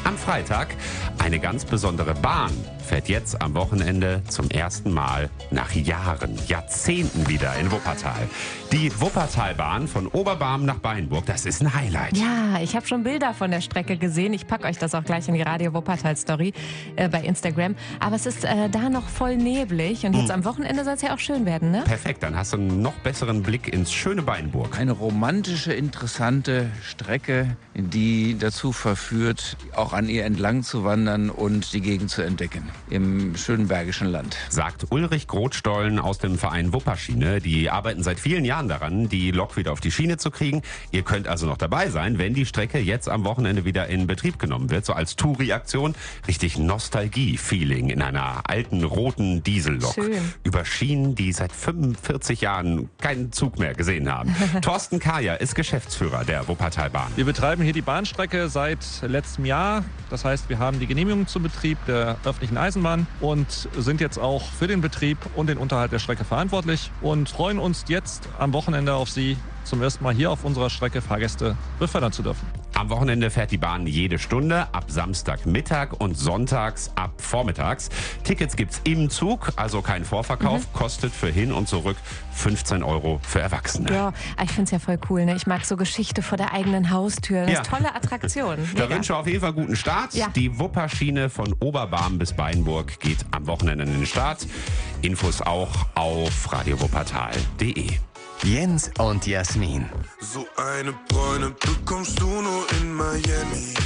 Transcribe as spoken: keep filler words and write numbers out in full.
am Freitag. Eine ganz besondere Bahn fährt jetzt am Wochenende zum ersten Mal nach Jahren, Jahrzehnten wieder in Wuppertal. Die Wuppertalbahn von Oberbarm nach Beinburg, das ist ein Highlight. Ja, ich habe schon Bilder von der Strecke gesehen. Ich packe euch das auch gleich in die Radio Wuppertal Story äh, bei Instagram. Aber es ist äh, da noch voll neblig und jetzt hm. am Wochenende soll es ja auch schön werden, ne? Perfekt, dann hast du einen noch besseren Blick ins schöne Beinburg. Eine romantische, interessante Strecke, die dazu verführt, auch an ihr entlang zu wandern und die Gegend zu entdecken im schönen Bergischen Land. Sagt Ulrich Grotstollen aus dem Verein Wupperschiene. Die arbeiten seit vielen Jahren daran, die Lok wieder auf die Schiene zu kriegen. Ihr könnt also noch dabei sein, wenn die Strecke jetzt am Wochenende wieder in Betrieb genommen wird. So als Touri-Aktion. Richtig Nostalgie-Feeling in einer alten roten Diesellok. Schön. Über Schienen, die seit fünfundvierzig Jahren keinen Zug mehr gesehen haben. Thorsten Kajer ist Geschäftsführer der Wuppertalbahn. Wir betreiben hier die Bahnstrecke seit letztem Jahr. Das heißt, wir haben die Genehmigung zum Betrieb der öffentlichen Eisenbahn und sind jetzt auch für den Betrieb und den Unterhalt der Strecke verantwortlich und freuen uns jetzt am Wochenende auf Sie zum ersten Mal hier auf unserer Strecke Fahrgäste befördern zu dürfen. Am Wochenende fährt die Bahn jede Stunde, ab Samstagmittag und sonntags ab vormittags. Tickets gibt's im Zug, also kein Vorverkauf, mhm. kostet für hin und zurück fünfzehn Euro für Erwachsene. Ja, ich find's ja voll cool, ne? Ich mag so Geschichte vor der eigenen Haustür. Das ja. ist tolle Attraktion. Da wünsche ich auf jeden Fall guten Start. Ja. Die Wupperschiene von Oberbarm bis Beinburg geht am Wochenende in den Start. Infos auch auf radio wuppertal punkt de. Jens und Jasmin. So eine Bräune bekommst du nur in Miami.